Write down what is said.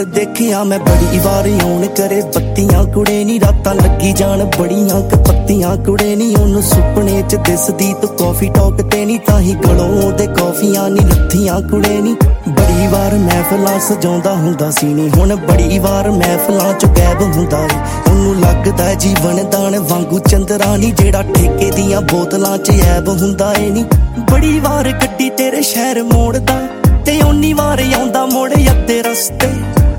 ਦੇਖਿਆ ਮੈਂ ਬੜੀ ਵਾਰ ਆਉਣ ਕਰੇ ਬੱਤੀਆਂ ਕੁੜੇ ਨੀ ਰਾਤਾਂ ਲੱਗੀ ਜਾਣ ਬੜੀਆਂ ਕਪੱਤੀਆਂ ਕੁੜੇ ਨੀ ਉਹਨੂੰ ਸੁਪਨੇ ਚ ਦਿਸਦੀ ਤੂੰ ਕਾਫੀ ਟਾਕ ਤੇ ਨੀ ਤਾਹੀਂ ਗਲੋਂ ਦੇ ਕਾਫੀਆਂ ਨੀ ਲੱਥੀਆਂ ਕੁੜੇ ਨੀ ਬੜੀ ਵਾਰ ਮਹਿਫਲਾਂ ਸਜਾਉਂਦਾ ਹੁੰਦਾ ਸੀ ਨੀ ਹੁਣ ਬੜੀ ਵਾਰ ਮਹਿਫਲਾਂ ਚ ਗਾਇਬ ਹੁੰਦਾ ਏ ਉਹਨੂੰ ਲੱਗਦਾ ਜੀਵਨ ਦਾਨ ਵਾਂਗੂ ਚੰਦਰਾ ਨੀ ਜਿਹੜਾ ਠੇਕੇ ਦੀਆਂ ਬੋਤਲਾਂ ਚ ਐਬ ਹੁੰਦਾ ਏ ਨੀ ਬੜੀ ਵਾਰ ਗੱਡੀ ਤੇਰੇ ਸ਼ਹਿਰ ਮੋੜਦਾ ਤੇ ਓਨੀ ਵਾਰ ਆਉਂਦਾ ਮੋੜ ਅੱਧੇ ਰਸਤੇ